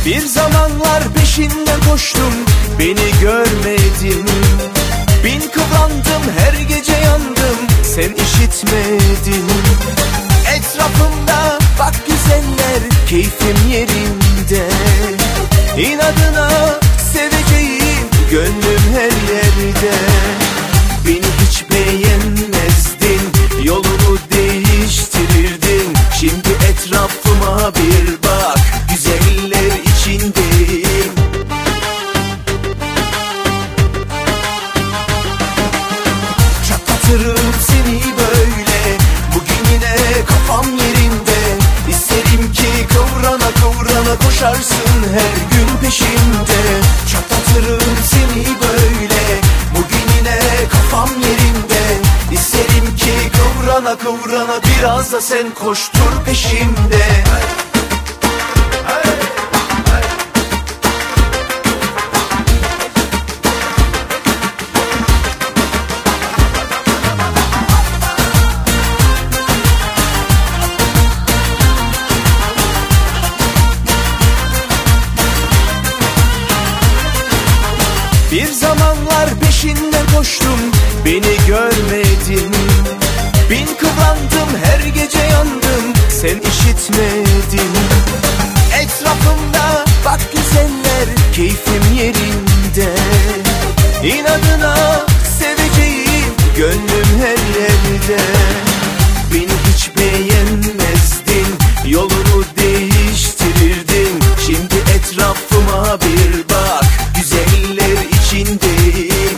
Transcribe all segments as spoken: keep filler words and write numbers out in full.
Bir zamanlar peşinden koştum, beni görmedin. Bin kıvrandım, her gece yandım, sen işitmedin. Etrafımda bak güzeller, keyfim yerinde. İnadına seveceğim, gönlüm her yerde. Beni hiç beğenmezdin, yolunu değiştirirdin. Şimdi etrafıma bir bak, güzeller içindeyim. Çatlatırım seni böyle, bugün yine kafam yerinde. İsterim ki kıvrana kıvrana koşarsın her gün peşimde. Çatlatırım seni böyle, bugün yine kafam yerinde. İsterim ki kıvrana kıvrana biraz da sen koştur peşimde. Bir zamanlar peşinden koştum, beni görmedin. Bin kıvrandım, her gece yandım, sen işitmedin. Etrafımda bak güzeller, keyfim yerinde. İnadına seveceğim, gönlüm her yerde. Beni hiç beğenmezdin, yolunu değiştirirdin. Şimdi etrafıma bir bak, güzeller içindeyim.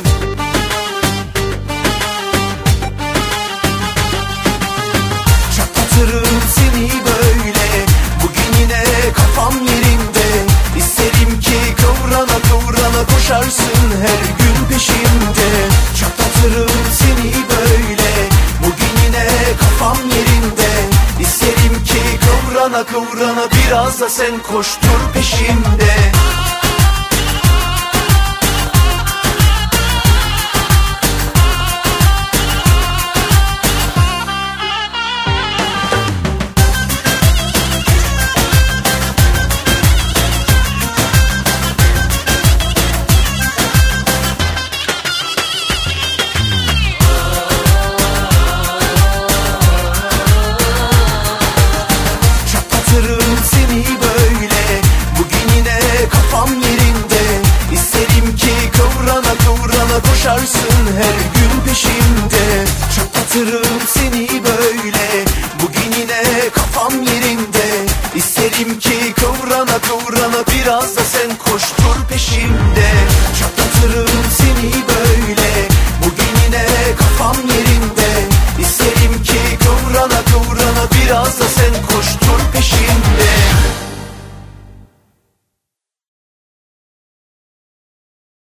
Çatlatırım seni böyle, bugün yine kafam yerinde. İsterim ki kıvrana kıvrana koşarsın her gün peşimde. Çatlatırım seni böyle, bugün yine kafam yerinde. İsterim ki kıvrana kıvrana biraz da sen koştur peşimde. Çatlatırım seni böyle, bugün yine kafam yerinde. İsterim ki kıvrana kıvrana koşarsın her gün peşimde. Çatlatırım seni böyle, bugün yine kafam yerinde. İsterim ki kıvrana kıvrana biraz da sen koştur peşimde.